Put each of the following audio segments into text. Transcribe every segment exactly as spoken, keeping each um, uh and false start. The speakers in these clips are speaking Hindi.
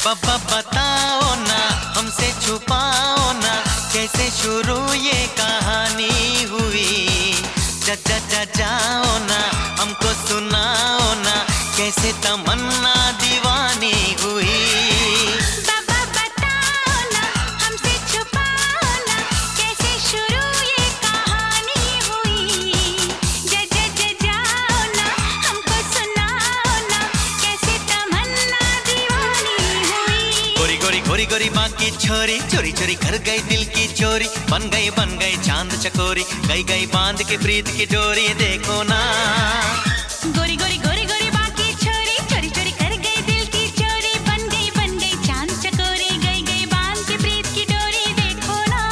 बब्बा बताओ ना, हमसे छुपाओ ना, कैसे शुरू ये कहानी हुई। जा जा जा जाओ ना, हमको सुनाओ ना, कैसे तमन्ना दीवानी हुई। बब्बा बताओ ना, हमसे छुपाओ ना, कैसे शुरू ये कहानी हुई। जा जा जा जाओ ना, हमको सुनाओ ना, कैसे तमन्ना दीवानी हुई। गोरी गोरी गोरी गोरी बाँ की छोरी, चोरी चोरी कर गई दिल की चोरी, बन गई बन गई चांद चकोरी, गई गई बांध के प्रीत की डोरी। देखो ना गोरी गोरी गोरी गोरी बाँ की छोरी, चोरी चोरी कर गई दिल की चोरी, बन गई बन गई चांद चकोरी, गई गई बांध के प्रीत की डोरी। देखो ना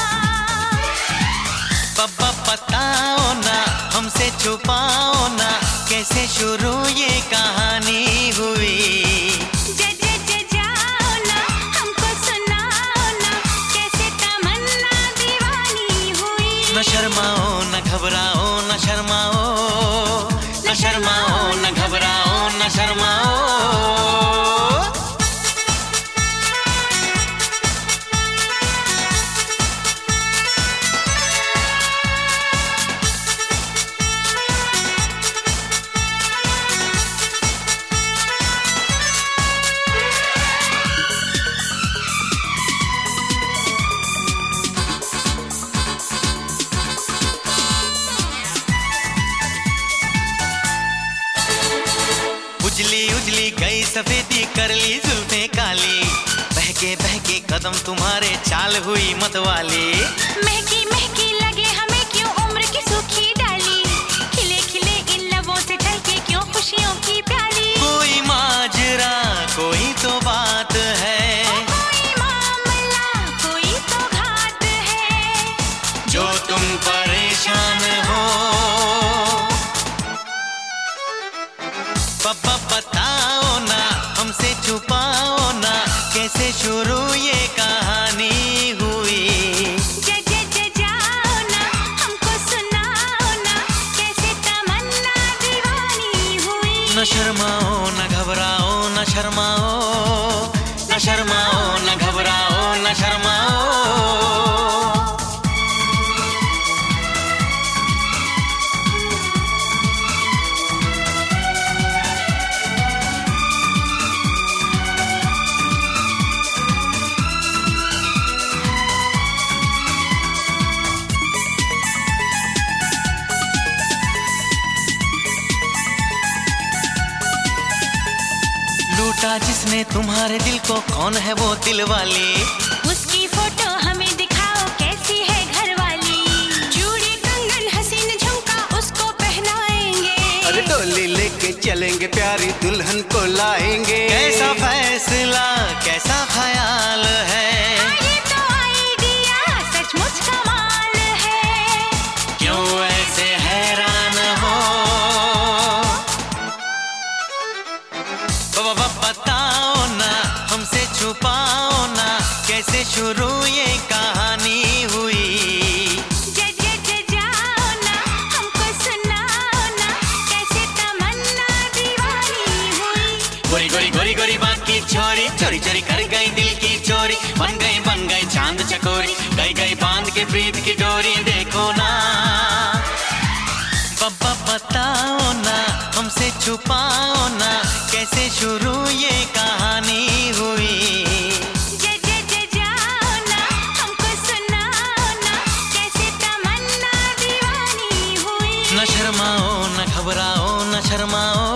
बब्बा बताओ ना, हमसे छुपाओ ना, कैसे शुरू ये कहानी हुई। जा जा जा जाओ ना, हमको सुनाओ ना, कैसे तमन्ना दीवानी हुई। न शर्माओ न घबराओ, न शर्माओ न शर्माओ, न घबराओ न शर्माओ। उजली उजली गई सफेदी, कर ली जुल्फे काली, बहके बहके कदम तुम्हारे, चाल हुई मतवाली। महकी महकी लगे हमें क्यों उम्र की सूखी डाली, खिले खिले इन लबों से ढलके क्यों खुशियों की प्याली। कोई माजरा कोई तो बात है, कोई मामला कोई तो घात है, जो तुम परेशान हो। बब्बा बताओ ना, हमसे छुपाओ ना, कैसे शुरू ये कहानी हुई। जा जा जा जाओ ना, हमको सुनाओ ना, कैसे तमन्ना दीवानी हुई। न शर्माओ न घबराओ, न शर्माओ न शर्माओ, न घबराओ न शर्माओ। लूटा जिसने तुम्हारे दिल को, कौन है वो दिल वाली। उसकी फोटो हमें दिखाओ, कैसी है घर वाली। चूड़ी कंगन हसीन झुमका उसको पहनाएंगे, अरे डोली लेके चलेंगे, प्यारी दुल्हन को लाएंगे। कैसा फैसला कैसा ख्याल है, ये तो आइडिया सचमुच कमाल है। क्यों ऐसे हैरान हो। बाबा बताओ ना, हमसे छुपाओ ना, कैसे शुरू ये कहानी हुई। जा जा जा जाओ ना, हमको सुनाओ ना, कैसे तमन्ना दीवानी हुई। गोरी गोरी गोरी गोरी बात की छोरी, चोरी चोरी कर गई दिल की चोरी, बन गई बन गई चांद चकोरी, गई गई बांध के प्रीत की डोरी। देखो ना बब्बा बताओ ना, हमसे छुपाओ ना, कैसे शुरू ये कहानी हुई। जा जा जा जाओ ना, हमको सुनाओ ना, कैसे तमन्ना दीवानी हुई। न शर्माओ न घबराओ, न शर्माओ